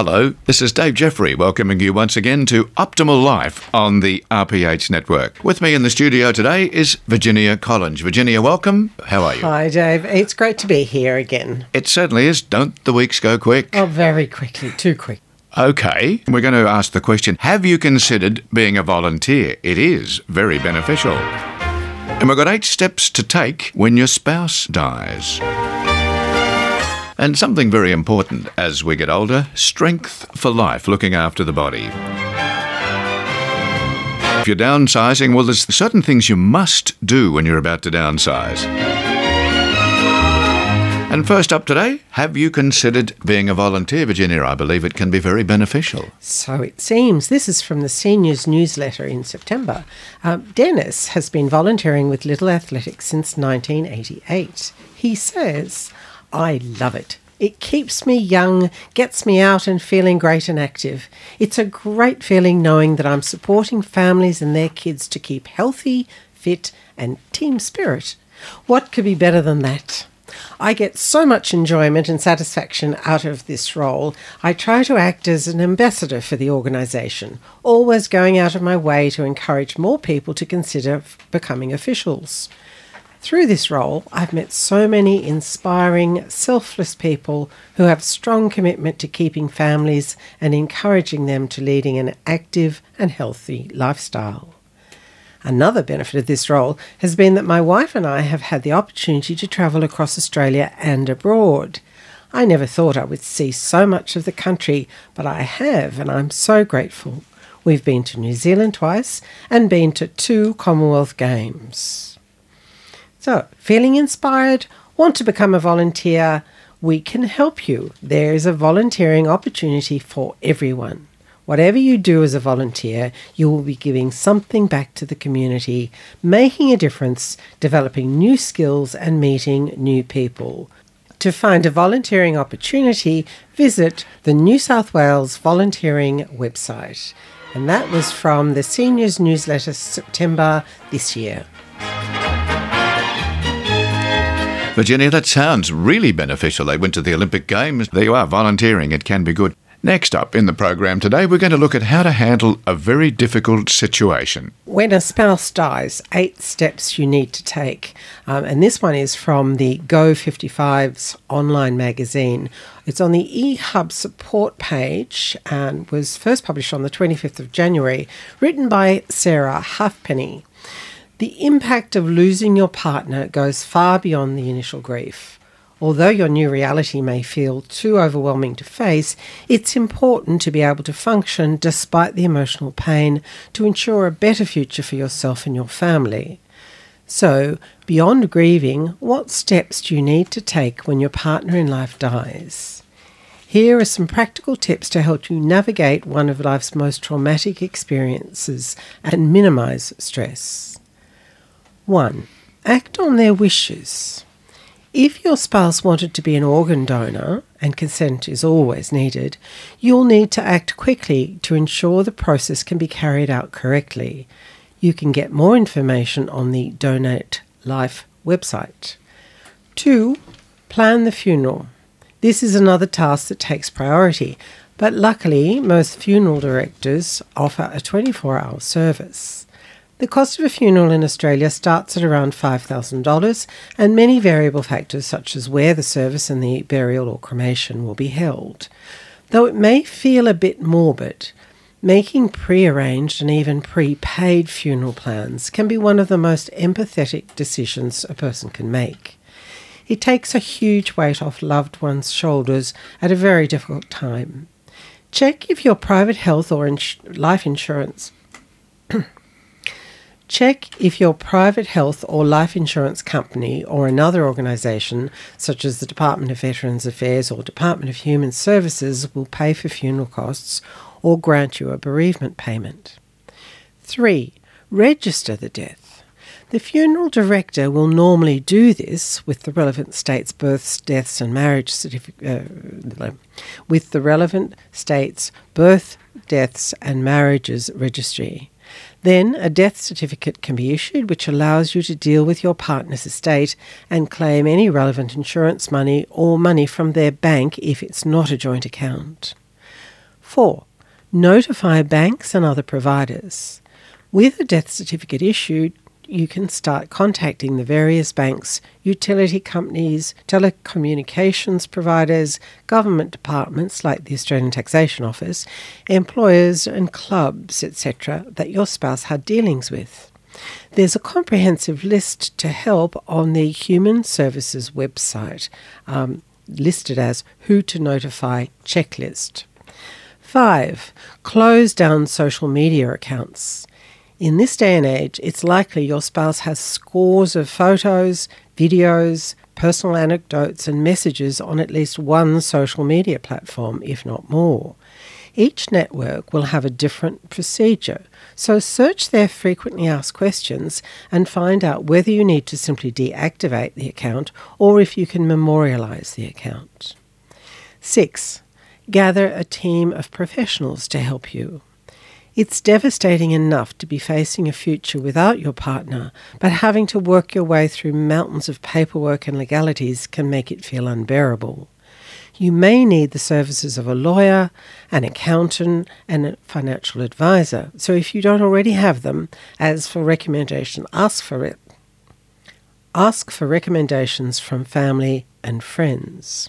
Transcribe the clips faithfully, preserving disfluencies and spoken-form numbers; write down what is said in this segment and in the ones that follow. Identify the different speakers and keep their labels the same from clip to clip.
Speaker 1: Hello, this is Dave Jeffrey welcoming you once again to Optimal Life on the R P H Network. With me in the studio today is Virginia Collins. Virginia, welcome. How are you?
Speaker 2: Hi, Dave. It's great to be here again.
Speaker 1: It certainly is. Don't the weeks go quick?
Speaker 2: Oh, very quickly. Too quick.
Speaker 1: Okay, we're going to ask the question, have you considered being a volunteer? It is very beneficial. And we've got eight steps to take when your spouse dies. And something very important as we get older, strength for life, looking after the body. If you're downsizing, well, there's certain things you must do when you're about to downsize. And first up today, have you considered being a volunteer, Virginia? I believe it can be very beneficial.
Speaker 2: So it seems. This is from the Seniors newsletter in September. Um, Dennis has been volunteering with Little Athletics since nineteen eighty-eight. He says, I love it. It keeps me young, gets me out and feeling great and active. It's a great feeling knowing that I'm supporting families and their kids to keep healthy, fit and team spirit. What could be better than that? I get so much enjoyment and satisfaction out of this role. I try to act as an ambassador for the organisation, always going out of my way to encourage more people to consider becoming officials. Through this role, I've met so many inspiring, selfless people who have strong commitment to keeping families and encouraging them to leading an active and healthy lifestyle. Another benefit of this role has been that my wife and I have had the opportunity to travel across Australia and abroad. I never thought I would see so much of the country, but I have, and I'm so grateful. We've been to New Zealand twice and been to two Commonwealth Games. So, feeling inspired, want to become a volunteer? We can help you. There is a volunteering opportunity for everyone. Whatever you do as a volunteer, you will be giving something back to the community, making a difference, developing new skills and meeting new people. To find a volunteering opportunity, visit the New South Wales Volunteering website. And that was from the Seniors newsletter September this year.
Speaker 1: Virginia, that sounds really beneficial. They went to the Olympic Games. There you are, volunteering. It can be good. Next up in the program today, we're going to look at how to handle a very difficult situation.
Speaker 2: When a spouse dies, eight steps you need to take. Um, and this one is from the Go fifty-five's online magazine. It's on the eHub support page and was first published on the twenty-fifth of January, written by Sarah Halfpenny. The impact of losing your partner goes far beyond the initial grief. Although your new reality may feel too overwhelming to face, it's important to be able to function despite the emotional pain to ensure a better future for yourself and your family. So, beyond grieving, what steps do you need to take when your partner in life dies? Here are some practical tips to help you navigate one of life's most traumatic experiences and minimise stress. one. Act on their wishes. If your spouse wanted to be an organ donor, and consent is always needed, you'll need to act quickly to ensure the process can be carried out correctly. You can get more information on the Donate Life website. two. Plan the funeral. This is another task that takes priority, but luckily most funeral directors offer a twenty-four hour service. The cost of a funeral in Australia starts at around five thousand dollars, and many variable factors such as where the service and the burial or cremation will be held. Though it may feel a bit morbid, making pre-arranged and even prepaid funeral plans can be one of the most empathetic decisions a person can make. It takes a huge weight off loved ones' shoulders at a very difficult time. Check if your private health or ins- life insurance Check if your private health or life insurance company or another organisation, such as the Department of Veterans Affairs or Department of Human Services, will pay for funeral costs or grant you a bereavement payment. three. Register the death. The funeral director will normally do this with the relevant state's births, deaths and marriage certificate, uh, with the relevant state's birth, deaths and marriages registry. Then a death certificate can be issued which allows you to deal with your partner's estate and claim any relevant insurance money or money from their bank if it's not a joint account. Four, notify banks and other providers. With a death certificate issued, you can start contacting the various banks, utility companies, telecommunications providers, government departments like the Australian Taxation Office, employers and clubs, et cetera, that your spouse had dealings with. There's a comprehensive list to help on the Human Services website, um, listed as Who to Notify checklist. Five, close down social media accounts. In this day and age, it's likely your spouse has scores of photos, videos, personal anecdotes and messages on at least one social media platform, if not more. Each network will have a different procedure, so search their frequently asked questions and find out whether you need to simply deactivate the account or if you can memorialise the account. Six, gather a team of professionals to help you. It's devastating enough to be facing a future without your partner, but having to work your way through mountains of paperwork and legalities can make it feel unbearable. You may need the services of a lawyer, an accountant, and a financial advisor. So if you don't already have them, as for recommendation, ask for it. Ask for recommendations from family and friends.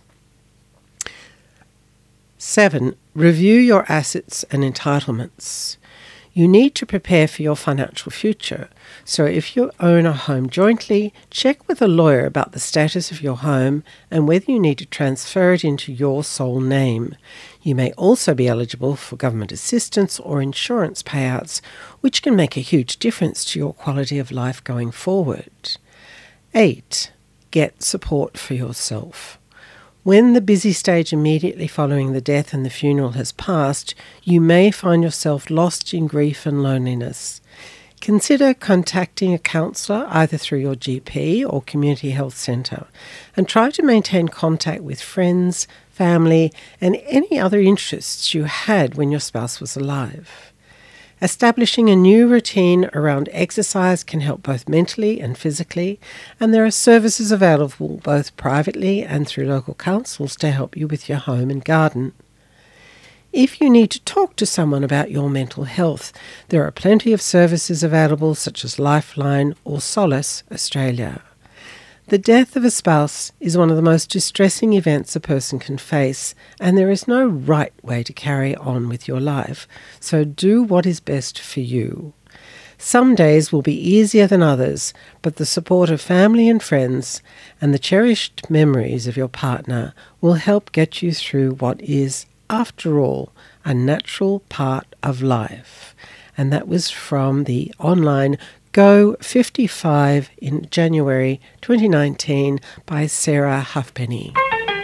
Speaker 2: Seven, review your assets and entitlements. You need to prepare for your financial future. So if you own a home jointly, check with a lawyer about the status of your home and whether you need to transfer it into your sole name. You may also be eligible for government assistance or insurance payouts, which can make a huge difference to your quality of life going forward. Eight, get support for yourself. When the busy stage immediately following the death and the funeral has passed, you may find yourself lost in grief and loneliness. Consider contacting a counsellor either through your G P or community health centre and try to maintain contact with friends, family and any other interests you had when your spouse was alive. Establishing a new routine around exercise can help both mentally and physically, and there are services available both privately and through local councils to help you with your home and garden. If you need to talk to someone about your mental health, there are plenty of services available such as Lifeline or Solace Australia. The death of a spouse is one of the most distressing events a person can face, and there is no right way to carry on with your life, so do what is best for you. Some days will be easier than others, but the support of family and friends and the cherished memories of your partner will help get you through what is, after all, a natural part of life. And that was from the online Go fifty-five in January twenty nineteen by Sarah Halfpenny.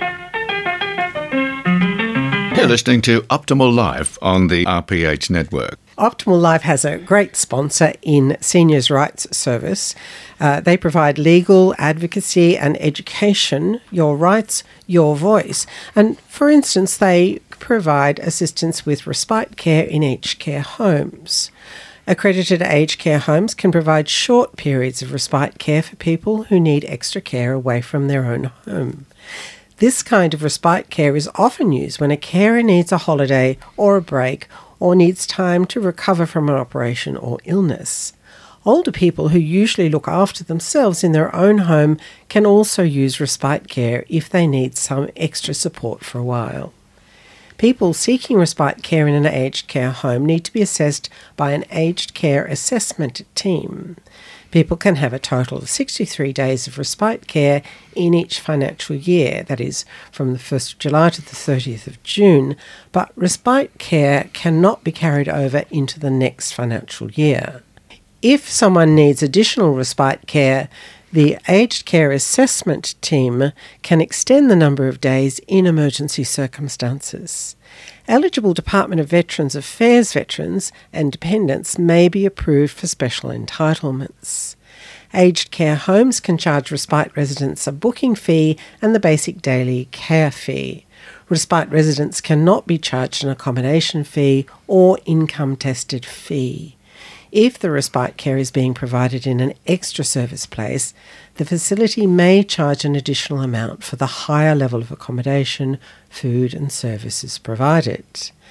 Speaker 1: You're listening to Optimal Life on the R P H network.
Speaker 2: Optimal Life has a great sponsor in Seniors' Rights Service. Uh, they provide legal advocacy and education, your rights, your voice. And for instance, they provide assistance with respite care in aged care homes. Accredited aged care homes can provide short periods of respite care for people who need extra care away from their own home. This kind of respite care is often used when a carer needs a holiday or a break or needs time to recover from an operation or illness. Older people who usually look after themselves in their own home can also use respite care if they need some extra support for a while. People seeking respite care in an aged care home need to be assessed by an aged care assessment team. People can have a total of sixty-three days of respite care in each financial year, that is, from the first of July to the thirtieth of June, but respite care cannot be carried over into the next financial year. If someone needs additional respite care, the Aged Care Assessment Team can extend the number of days in emergency circumstances. Eligible Department of Veterans Affairs veterans and dependents may be approved for special entitlements. Aged care homes can charge respite residents a booking fee and the basic daily care fee. Respite residents cannot be charged an accommodation fee or income-tested fee. If the respite care is being provided in an extra service place, the facility may charge an additional amount for the higher level of accommodation, food and services provided.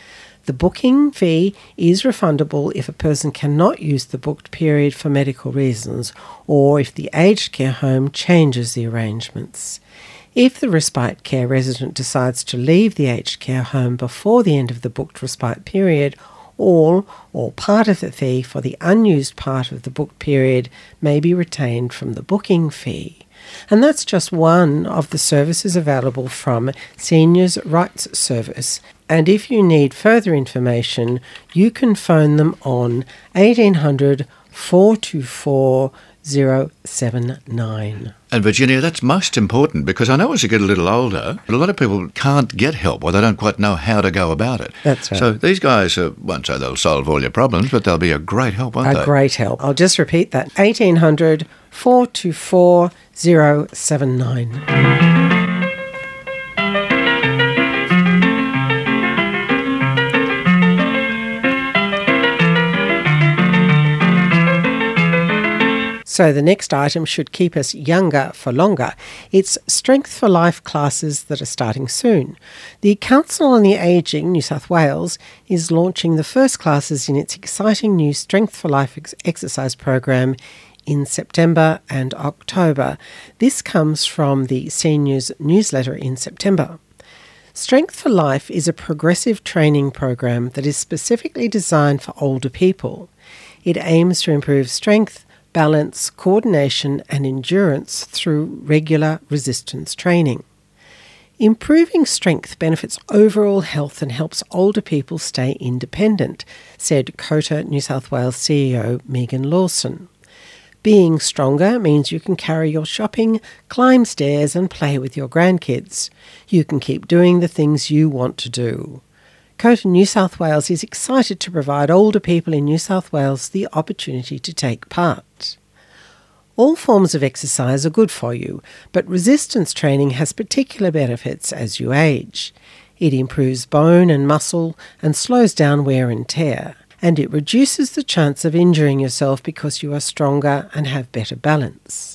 Speaker 2: The booking fee is refundable if a person cannot use the booked period for medical reasons or if the aged care home changes the arrangements. If the respite care resident decides to leave the aged care home before the end of the booked respite period, all or part of the fee for the unused part of the booked period may be retained from the booking fee. And that's just one of the services available from Seniors Rights Service. And if you need further information, you can phone them on eighteen hundred, four two four, zero seven nine.
Speaker 1: And Virginia, that's most important because I know as you get a little older, a lot of people can't get help or they don't quite know how to go about it.
Speaker 2: That's right.
Speaker 1: So these guys uh, won't say they'll solve all your problems, but they'll be a great help, won't
Speaker 2: a
Speaker 1: they?
Speaker 2: A great help. I'll just repeat that. eighteen hundred, four two four, zero seven nine. So the next item should keep us younger for longer. It's Strength for Life classes that are starting soon. The Council on the Ageing, New South Wales, is launching the first classes in its exciting new Strength for Life ex- exercise program in September and October. This comes from the Seniors newsletter in September. Strength for Life is a progressive training program that is specifically designed for older people. It aims to improve strength, balance, coordination and endurance through regular resistance training. Improving strength benefits overall health and helps older people stay independent, said COTA New South Wales C E O Megan Lawson. Being stronger means you can carry your shopping, climb stairs and play with your grandkids. You can keep doing the things you want to do. COTA New South Wales is excited to provide older people in New South Wales the opportunity to take part. All forms of exercise are good for you, but resistance training has particular benefits as you age. It improves bone and muscle and slows down wear and tear, and it reduces the chance of injuring yourself because you are stronger and have better balance.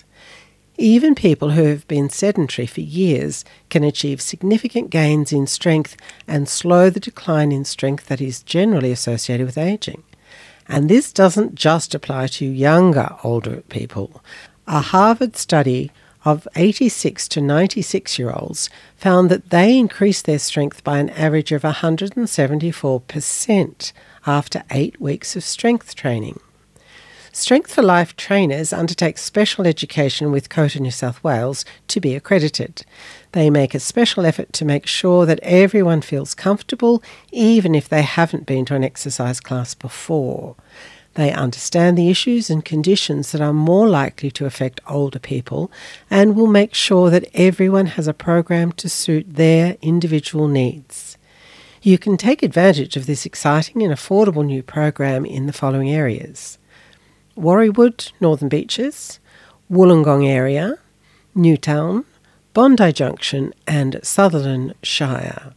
Speaker 2: Even people who have been sedentary for years can achieve significant gains in strength and slow the decline in strength that is generally associated with ageing. And this doesn't just apply to younger, older people. A Harvard study of eighty-six to ninety-six-year-olds found that they increased their strength by an average of one hundred seventy-four percent after eight weeks of strength training. Strength for Life trainers undertake special education with COTA New South Wales to be accredited. They make a special effort to make sure that everyone feels comfortable, even if they haven't been to an exercise class before. They understand the issues and conditions that are more likely to affect older people and will make sure that everyone has a program to suit their individual needs. You can take advantage of this exciting and affordable new program in the following areas: Warriewood, Northern Beaches, Wollongong area, Newtown, Bondi Junction and Sutherland Shire.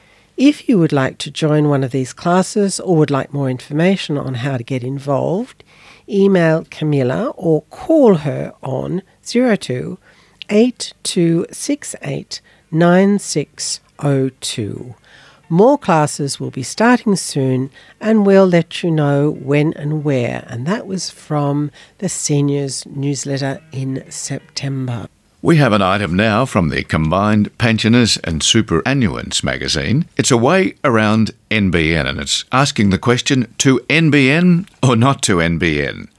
Speaker 2: If you would like to join one of these classes or would like more information on how to get involved, email Camilla or call her on zero two, eight two six eight, nine six zero two. More classes will be starting soon and we'll let you know when and where. And that was from the Seniors newsletter in September.
Speaker 1: We have an item now from the Combined Pensioners and Superannuants magazine. It's a way around N B N and it's asking the question, to N B N or not to N B N?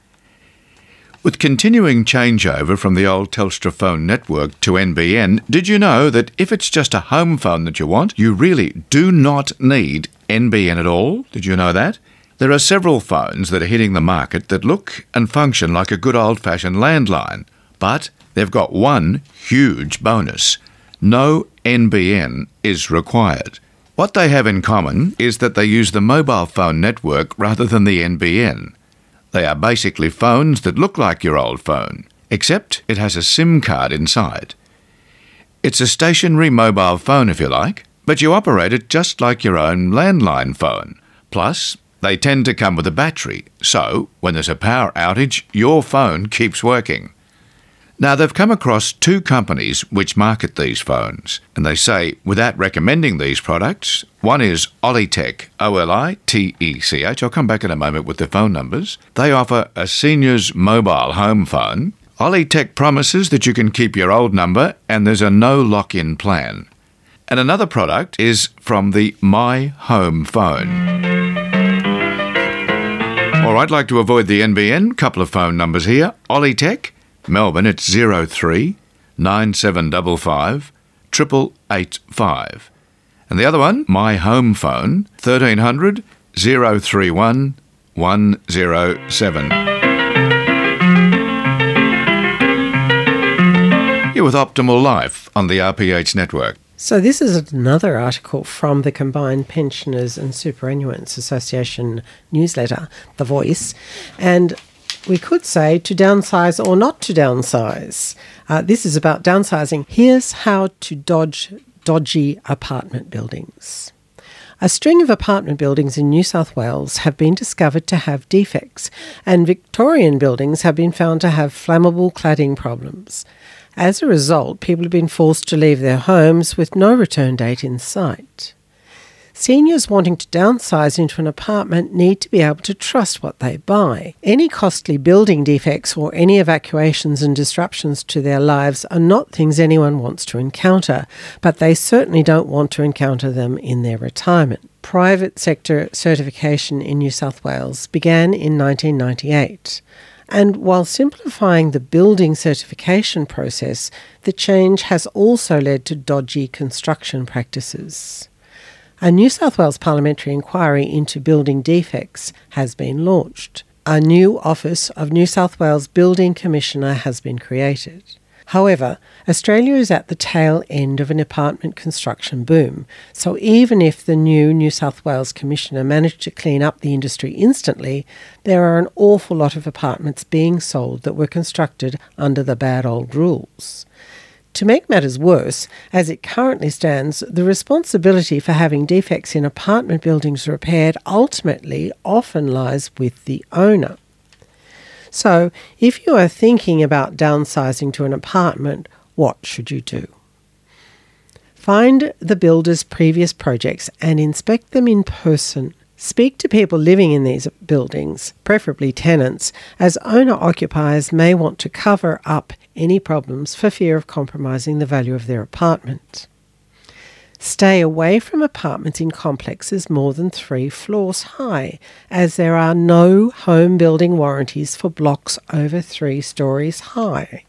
Speaker 1: With continuing changeover from the old Telstra phone network to N B N, did you know that if it's just a home phone that you want, you really do not need N B N at all? Did you know that? There are several phones that are hitting the market that look and function like a good old-fashioned landline, but they've got one huge bonus. No N B N is required. What they have in common is that they use the mobile phone network rather than the N B N. They are basically phones that look like your old phone, except it has a SIM card inside. It's a stationary mobile phone, if you like, but you operate it just like your own landline phone. Plus, they tend to come with a battery, so when there's a power outage, your phone keeps working. Now, they've come across two companies which market these phones, and they say, without recommending these products, one is Olitech, O L I T E C H. I'll come back in a moment with the phone numbers. They offer a senior's mobile home phone. Olitech promises that you can keep your old number and there's a no lock-in plan. And another product is from the My Home Phone. All right, like to avoid the N B N, couple of phone numbers here. Olitech, Melbourne, it's zero three nine seven five five eight eight eight five. And the other one, My Home Phone, thirteen hundred zero three one one zero seven. You're with Optimal Life on the R P H network.
Speaker 2: So this is another article from the Combined Pensioners and Superannuants Association newsletter, The Voice, and we could say to downsize or not to downsize. Uh, this is about downsizing. Here's how to dodge dodgy apartment buildings. A string of apartment buildings in New South Wales have been discovered to have defects, and Victorian buildings have been found to have flammable cladding problems. As a result, people have been forced to leave their homes with no return date in sight. Seniors wanting to downsize into an apartment need to be able to trust what they buy. Any costly building defects or any evacuations and disruptions to their lives are not things anyone wants to encounter, but they certainly don't want to encounter them in their retirement. Private sector certification in New South Wales began in nineteen ninety-eight. And while simplifying the building certification process, the change has also led to dodgy construction practices. A New South Wales parliamentary inquiry into building defects has been launched. A new Office of New South Wales Building Commissioner has been created. However, Australia is at the tail end of an apartment construction boom, so even if the new New South Wales Commissioner managed to clean up the industry instantly, there are an awful lot of apartments being sold that were constructed under the bad old rules. To make matters worse, as it currently stands, the responsibility for having defects in apartment buildings repaired ultimately often lies with the owner. So, if you are thinking about downsizing to an apartment, what should you do? Find the builder's previous projects and inspect them in person. Speak to people living in these buildings, preferably tenants, as owner-occupiers may want to cover up any problems for fear of compromising the value of their apartment. Stay away from apartments in complexes more than three floors high, as there are no home building warranties for blocks over three stories high.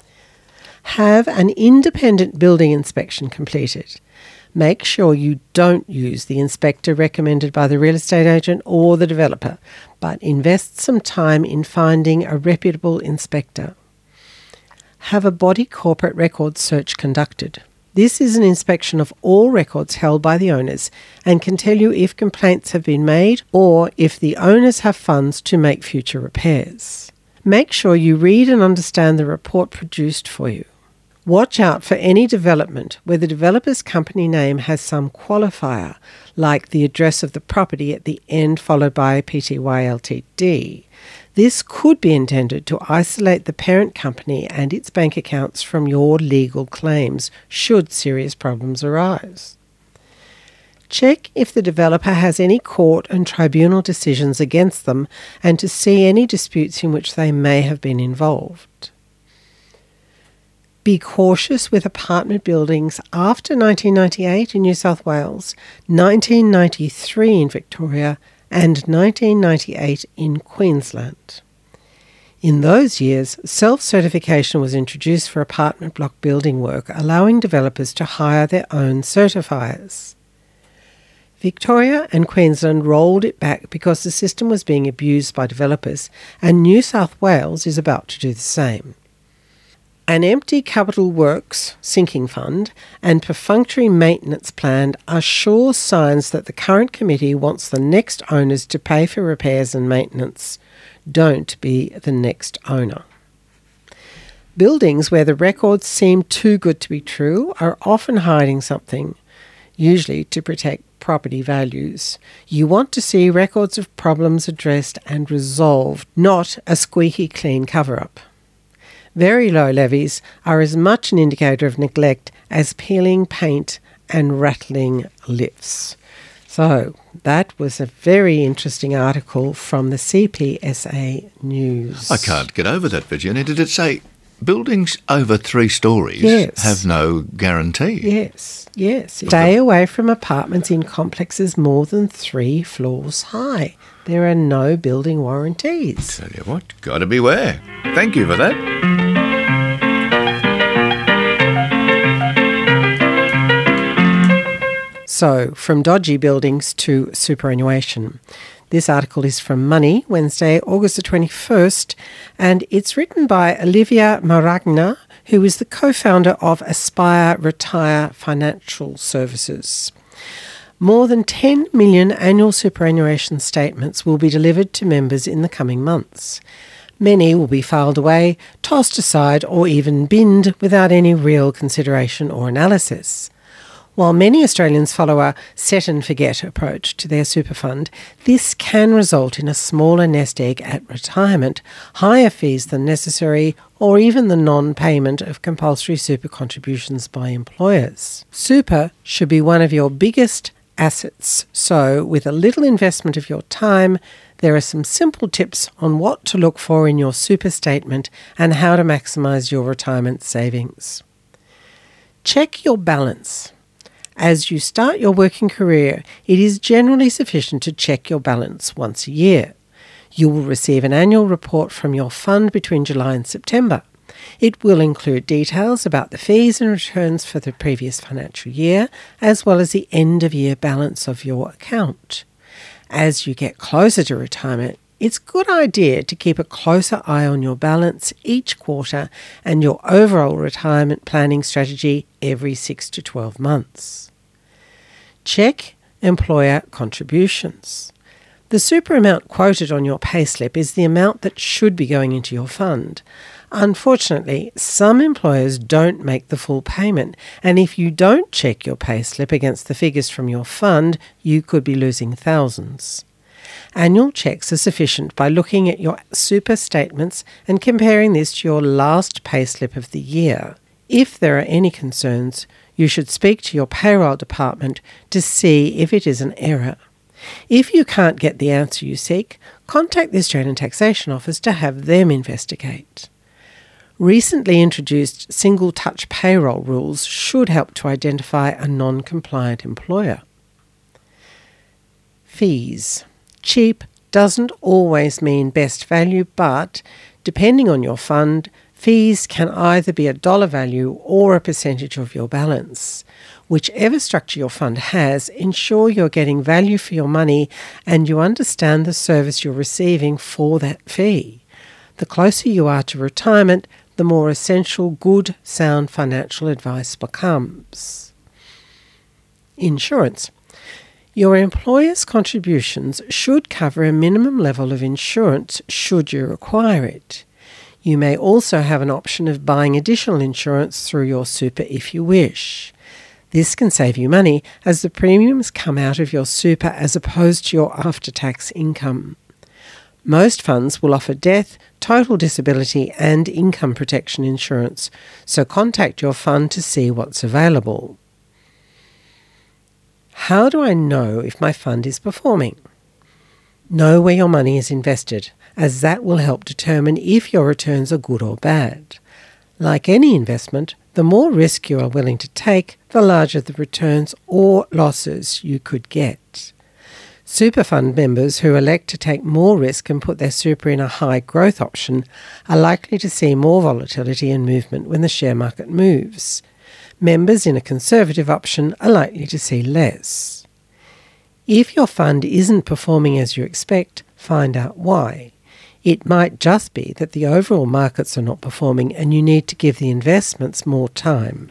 Speaker 2: Have an independent building inspection completed. Make sure you don't use the inspector recommended by the real estate agent or the developer, but invest some time in finding a reputable inspector. Have a body corporate records search conducted. This is an inspection of all records held by the owners and can tell you if complaints have been made or if the owners have funds to make future repairs. Make sure you read and understand the report produced for you. Watch out for any development where the developer's company name has some qualifier, like the address of the property at the end followed by Pty Ltd. This could be intended to isolate the parent company and its bank accounts from your legal claims should serious problems arise. Check if the developer has any court and tribunal decisions against them and to see any disputes in which they may have been involved. Be cautious with apartment buildings after nineteen ninety-eight in New South Wales, nineteen ninety-three in Victoria, and nineteen ninety-eight in Queensland. In those years, self-certification was introduced for apartment block building work, allowing developers to hire their own certifiers. Victoria and Queensland rolled it back because the system was being abused by developers, and New South Wales is about to do the same. An empty capital works sinking fund and perfunctory maintenance plan are sure signs that the current committee wants the next owners to pay for repairs and maintenance. Don't be the next owner. Buildings where the records seem too good to be true are often hiding something, usually to protect property values. You want to see records of problems addressed and resolved, not a squeaky clean cover-up. Very low levies are as much an indicator of neglect as peeling paint and rattling lifts. So that was a very interesting article from the C P S A News.
Speaker 1: I can't get over that, Virginia. Did it say buildings over three stories
Speaker 2: Yes.
Speaker 1: have no guarantee?
Speaker 2: Yes, yes. Stay away from apartments in complexes more than three floors high. There are no building warranties.
Speaker 1: Tell you what, gotta beware. Thank you for that.
Speaker 2: So, from dodgy buildings to superannuation. This article is from Money, Wednesday, August the twenty-first, and it's written by Olivia Maragna, who is the co-founder of Aspire Retire Financial Services. More than ten million annual superannuation statements will be delivered to members in the coming months. Many will be filed away, tossed aside, or even binned without any real consideration or analysis. While many Australians follow a set-and-forget approach to their super fund, this can result in a smaller nest egg at retirement, higher fees than necessary, or even the non-payment of compulsory super contributions by employers. Super should be one of your biggest assets, so with a little investment of your time, there are some simple tips on what to look for in your super statement and how to maximise your retirement savings. Check your balance. As you start your working career, it is generally sufficient to check your balance once a year. You will receive an annual report from your fund between July and September. It will include details about the fees and returns for the previous financial year, as well as the end-of-year balance of your account. As you get closer to retirement, it's a good idea to keep a closer eye on your balance each quarter and your overall retirement planning strategy every six to twelve months. Check employer contributions. The super amount quoted on your payslip is the amount that should be going into your fund. Unfortunately, some employers don't make the full payment, and if you don't check your payslip against the figures from your fund, you could be losing thousands. Annual checks are sufficient by looking at your super statements and comparing this to your last payslip of the year. If there are any concerns, you should speak to your payroll department to see if it is an error. If you can't get the answer you seek, contact the Australian Taxation Office to have them investigate. Recently introduced single-touch payroll rules should help to identify a non-compliant employer. Fees. Cheap doesn't always mean best value, but depending on your fund, fees can either be a dollar value or a percentage of your balance. Whichever structure your fund has, ensure you're getting value for your money and you understand the service you're receiving for that fee. The closer you are to retirement, the more essential good, sound financial advice becomes. Insurance. Your employer's contributions should cover a minimum level of insurance should you require it. You may also have an option of buying additional insurance through your super if you wish. This can save you money as the premiums come out of your super as opposed to your after-tax income. Most funds will offer death, total disability and income protection insurance, so contact your fund to see what's available. How do I know if my fund is performing? Know where your money is invested, as that will help determine if your returns are good or bad. Like any investment, the more risk you are willing to take, the larger the returns or losses you could get. Super fund members who elect to take more risk and put their super in a high growth option are likely to see more volatility and movement when the share market moves. Members in a conservative option are likely to see less. If your fund isn't performing as you expect, find out why. It might just be that the overall markets are not performing and you need to give the investments more time.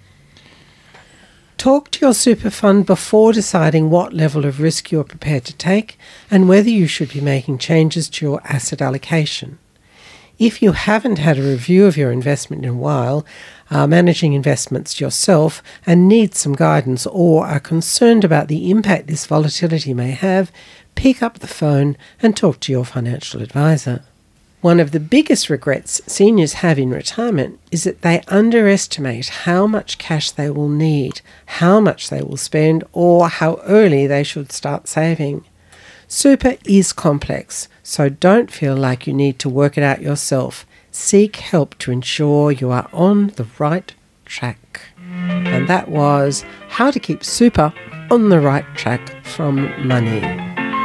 Speaker 2: Talk to your super fund before deciding what level of risk you are prepared to take and whether you should be making changes to your asset allocation. If you haven't had a review of your investment in a while, are managing investments yourself and need some guidance or are concerned about the impact this volatility may have, pick up the phone and talk to your financial advisor. One of the biggest regrets seniors have in retirement is that they underestimate how much cash they will need, how much they will spend, or how early they should start saving. Super is complex, so don't feel like you need to work it out yourself. Seek help to ensure you are on the right track. And that was How to Keep Super on the Right Track from Money.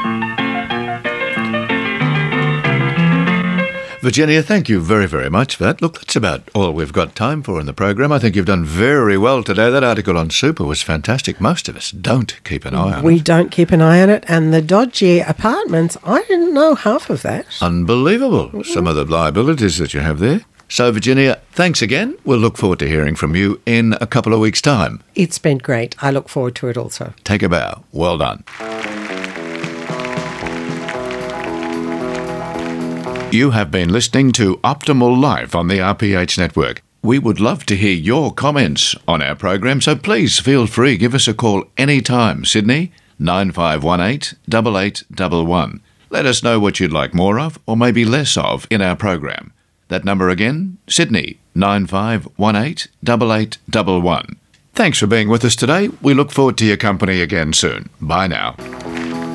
Speaker 1: Virginia, thank you very, very much for that. Look, that's about all we've got time for in the program. I think you've done very well today. That article on super was fantastic. Most of us don't keep an eye on
Speaker 2: we
Speaker 1: it.
Speaker 2: We don't keep an eye on it. And the dodgy apartments, I didn't know half of that.
Speaker 1: Unbelievable. Mm-hmm. Some of the liabilities that you have there. So, Virginia, thanks again. We'll look forward to hearing from you in a couple of weeks' time.
Speaker 2: It's been great. I look forward to it also.
Speaker 1: Take a bow. Well done. You have been listening to Optimal Life on the R P H Network. We would love to hear your comments on our program, so please feel free. Give us a call anytime. Sydney, nine five one eight, eight eight one one. Let us know what you'd like more of or maybe less of in our program. That number again, Sydney, nine five one eight, eight eight one one. Thanks for being with us today. We look forward to your company again soon. Bye now.